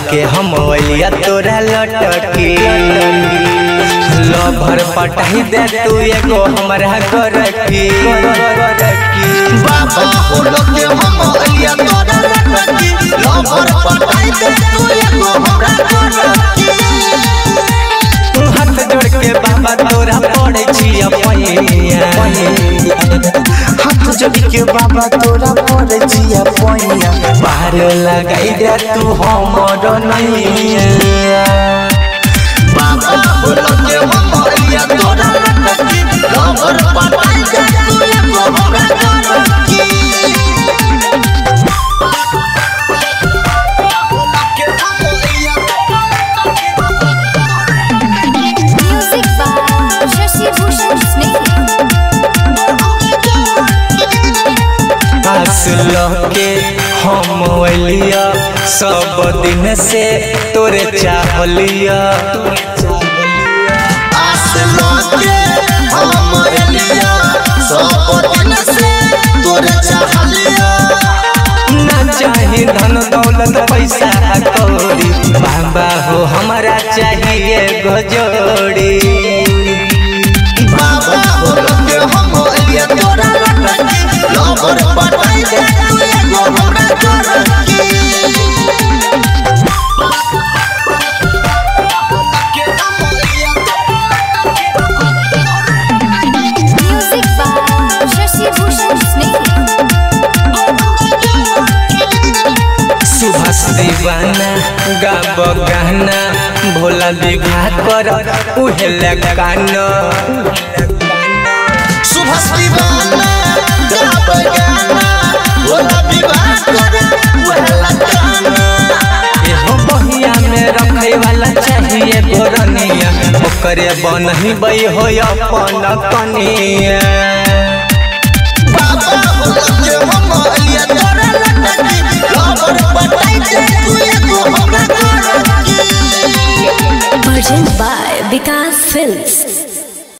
के हम अलिया तोरा लटकी लभर पटाई दे तू एगो हमरा गोरकी बाबा बोलो के हम अलिया तोरा लटकी लभर पटाई दे तू एगो हमरा गोरकी हाथ जोड़ के बाबा तोरा पड़े छिया पैया हाथ जोड़ के बाबा तोरा पड़े छिया पैया पार लगाई दे तू हमर नैया बाबा बोलो के हम अलिया तोरा लटकी लभर पटाई दे तू एगो हमरा गोरकी के हम अलिया सब दिन से तोरे चाहलिया आस लगे हम अलिया सब दिन से तोरे चाहलिया ना चाही धन दौलत पैसा कौड़ी बाबा हो हमारा चाहिए गजोड़ी बाबा बोलो के हम अलिया तोरा लटकी लभर पटाई दे तू एगो हमरा गोरकी सुभाष दीवाना गाब गाना भोला बिघा कर उहे लगाना सुभाष दीवाना गाब गाना भोला विवाह करे उहे लगाना एहो बहिया में रखे वाला चाहिए गोरनिया ओकरे बनही बई हो अपन कनिया।